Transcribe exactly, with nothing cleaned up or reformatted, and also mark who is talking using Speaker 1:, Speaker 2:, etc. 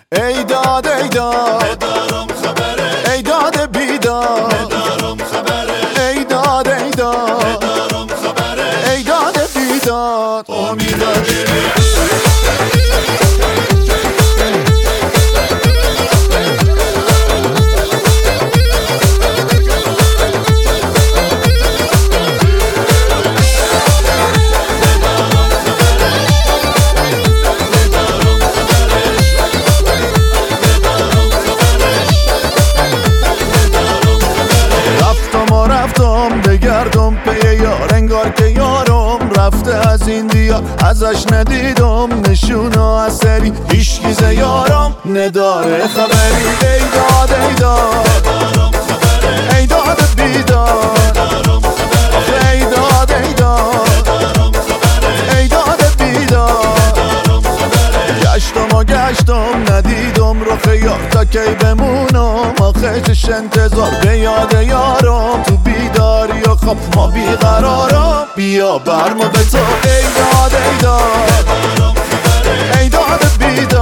Speaker 1: ای داد ای داد
Speaker 2: ندارم خبره،
Speaker 1: ای داد بیداد
Speaker 2: ندارم خبره،
Speaker 1: ای داد ای داد
Speaker 2: ندارم خبره.
Speaker 1: ای داد بیداد
Speaker 2: امیداجی
Speaker 1: بگردم پی یار انگار که یارم رفته از این دیار، ازش ندیدم نشونه اثری، هیچ کی یارم نداره خبری. ای داد ای داد ای داد بیداد آخه ای داد ای داد ای داد بیداد گشتم و گشتم ندیدم رخ یار، تا کی بمونم آخه چش انتظار به یاد یارم تو بیداری و خواب ما بیقرارم، بیا برمو به تو. ای داد ای داد ای داد بیداد